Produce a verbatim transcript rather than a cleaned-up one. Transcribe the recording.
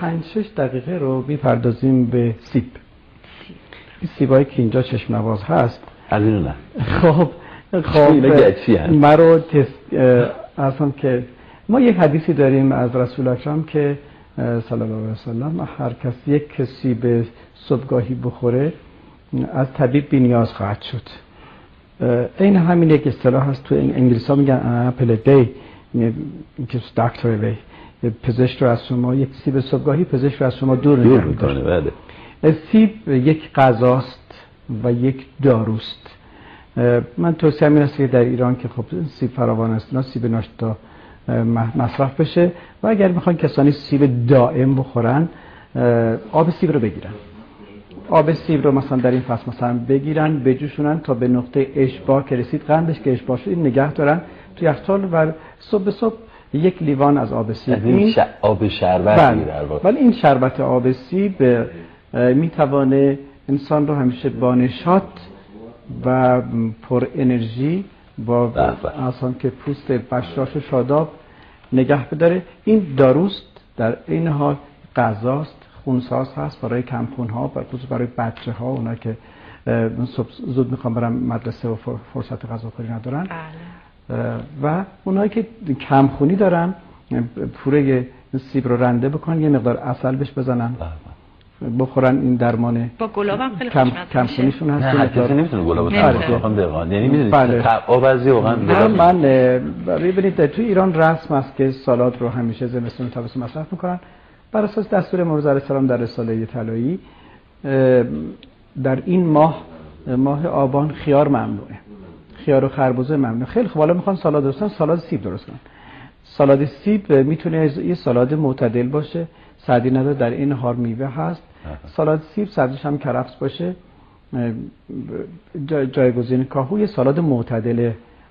پنج شش دقیقه رو میپردازیم به سیب. این سیبایی که اینجا چشم نواز هست از اینو نه. خب خب ما رو تست اصلا که ما یک حدیثی داریم از رسول اکرم که صلی الله علیه وسلم هر کس یک سیب صبحگاهی بخوره از طبیب بی‌نیاز خواهد شد. این همین یک اصطلاح هست تو انگلیسی ها میگن اپل دی که دکتر وی پزشک رو از شما یک سیب صبحگاهی پزشک رو از شما دور نگه می‌داره. سیب یک غذاست و یک داروست. من توصیه می‌کنم که در ایران که خب سیب فراوان است، نه سیب ناشتا مصرف بشه و اگر میخوان کسانی سیب دائم بخورن آب سیب رو بگیرن. آب سیب رو مثلا در این فصل مثلا بگیرن بجوشونن تا به نقطه اشباع که رسید قندش که اشباع شد این نگه دارن تو یخچال و صبح به صبح یک لیوان از آب سیب این ش... آب شربتی در واقع. ولی این شربت آب سیب میتوانه انسان رو همیشه با نشاط و پر انرژی با اصلا که پوست بشاش و شاداب نگه بداره. این داروست، در این حال غذاست، خونساز هست برای کمخون ها، برای بچه ها، اونا که زود میخوان برن مدرسه و فرصت غذاخوری ندارن و اونایی که کمخونی دارن پوره سیب رو رنده بکنن یه مقدار عسل بهش بزنن بخورن. این درمان با گلاب هم خیلی کم کمخونیشون هست. نه کسی نمیتونه گلاب بخوره واقعا، یعنی میدونید آب از واقعا من ببینید تو ایران رسم است که سالاد رو همیشه زمستون تابستون مصرف میکنن بر اساس دستور مرزا علیه السلام در رساله طلایی. در این ماه ماه آبان خیار ممنوعه، خیار و خربوزه ممنوعه. خیلی خب حالا میخوان سالاد درست کنن، سالاد سیب درست کنن. سالاد سیب میتونه یه سالاد معتدل باشه، سردی نداره، در این حال میوه هست. سالاد سیب سبزیش هم کرفس باشه، جای جایگزین کاهو، یه سالاد معتدل